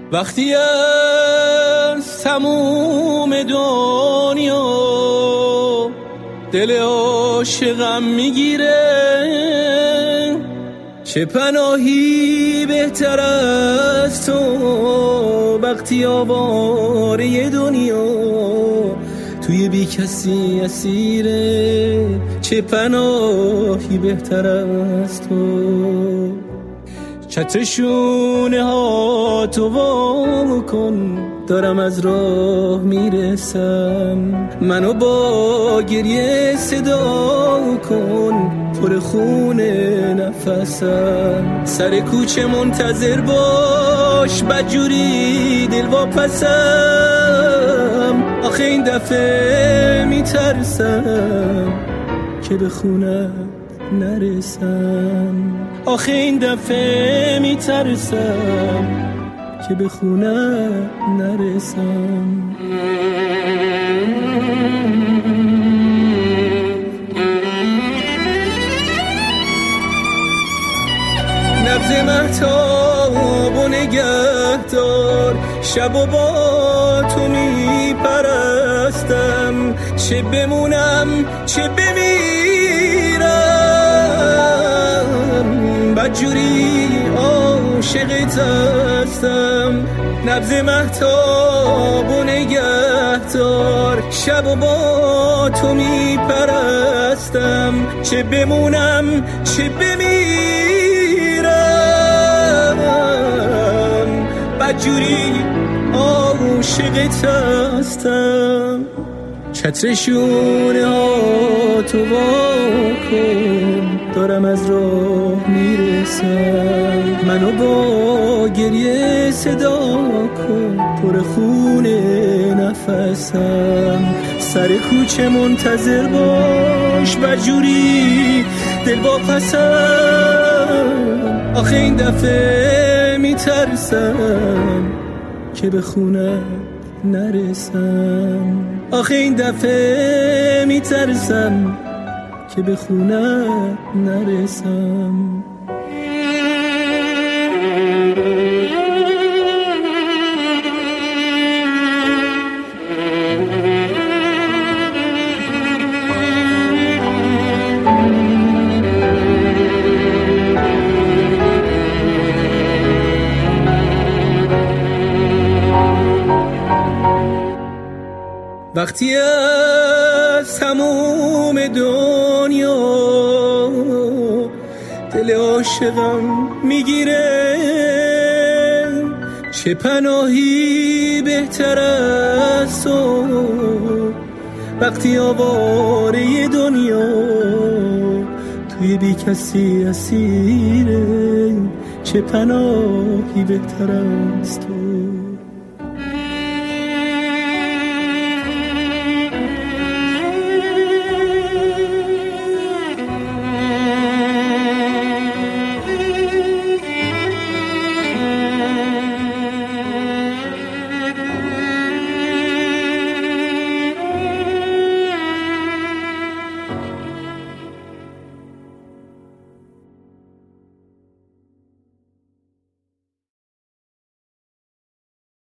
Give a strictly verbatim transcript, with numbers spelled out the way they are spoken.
وقتی از تموم دنیا دل عاشقم میگیره، چه پناهی بهتر از تو وقتی آواره دنیا توی بی کسی اسیره، چه پناهی بهتر از تو. چتر شونه ها تو وام کن، دارم از راه میرسم، منو با گریه صدا کن، پر خون نفسم. سر کوچه منتظر باش، بدجوری دل واپسم. آخه این دفعه میترسم که به خونت نرسم. آخه این دفعه میترسم که به خونت نرسم. نبض مهتاب و نگهدار، شب و با تو میپرستم، چه بمونم چه بمیرم، بدجوری عاشقت هستم. نبض مهتاب و نگهدار، شب و با تو میپرستم، چه بمونم چه بمیرم، بدجوری عاشقت هستم. چتر شونه ها تو واکن، دارم از راه میرسم، منو با گریه صدا کن، پر خون نفسم. سر کوچه منتظر باش، بدجوری دل واپسم. آخه این دفعه میترسم که به خونت نرسم. آخه این دفعه میترسم که به خونت نرسم. وقتی از تموم دنیا دل عاشقم میگیره، چه پناهی بهتر از تو وقتی آواره دنیا توی بی کسی اسیره، چه پناهی بهتر از تو.